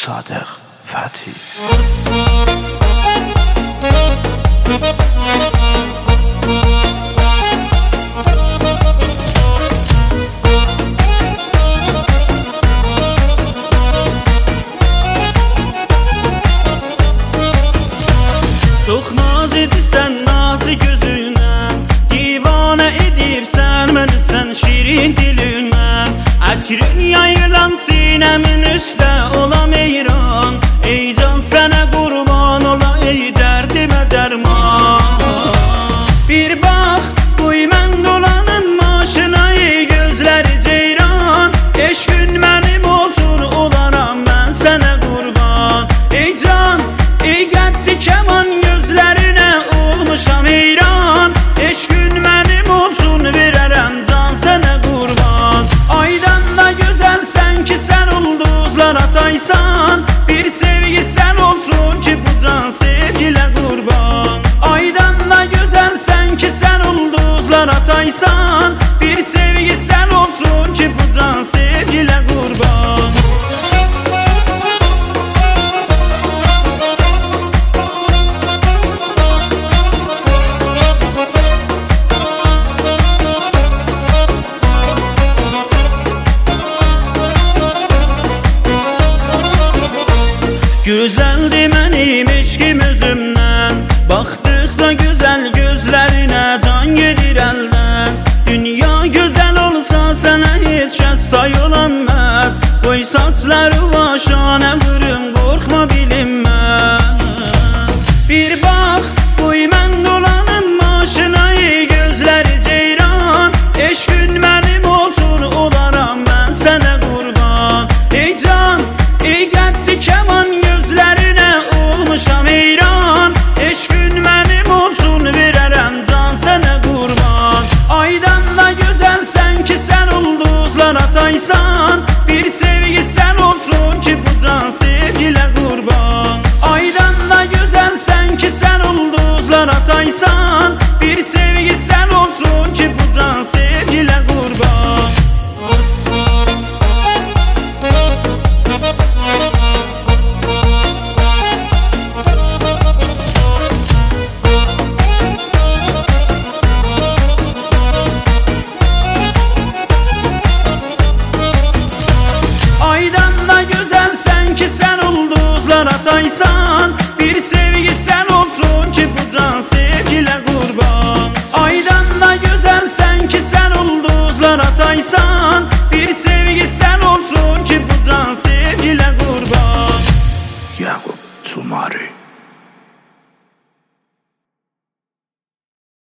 Sadıq Fəthi. Çox naz edirsən nazlı gözünə, divanə edibsən məni sən şirin dilinə. Ətrin yayılan sinəmin üstə olam eyran, ey can sənə qurban ola, ey dərdimə dərman. Bir bax, qoy mən dolanım maşına, ey gözləri ceyran, eşqin mənim olsun, olaram mən sənə qurban. Ey can, ey qəddi kəman gözlərinə olmuşam heyran, eşqin mənim olsun, verərəm can sənə qurban. Aydan da gözəlsən ki sən ulduzlar ataysan, bir sevgi sən olsun ki bu can sevgilə qurban. Aydan da gözəlsən ki sən ulduzlar ataysan, bir sevgi sən olsun ki bu can sevgilə qurban. Gözəldir mənim eşqim özümdən, baxdıqca gözəl gözlərinə can gedir əldən. Dünya gözəl olsa sənə heç kəs tay olanməz, qoy saçları başana vurun, qorxma bilinməz. Bir bax, qoy mən dolanım maşına, ey gözləri ceyran, eşqin mənim olsun, olaram mən sənə qurban. Ey can, ey qəddi kəman gözlərinə olmuşam heyran, eşqin mənim olsun, verərəm can sənə qurban. Aydan da gözəlsən ki sən ulduzlar ataysan, bir sevgi sən olsun ki bu can sevgilə qurban. Aydan da gözəlsən ki sən ulduzlar ataysan, bir sevgi sən olsun ki bu can sevgilə qurban. Aydan da gözəlsən ki sən ulduzlar ataysan, bir sevgi sən olsun ki bu can sevgilə qurban. Aydan da gözəlsən ki sən ulduzlar ataysan, bir sevgi sən olsun ki bu can sevgilə qurban. Yaqub Cumari.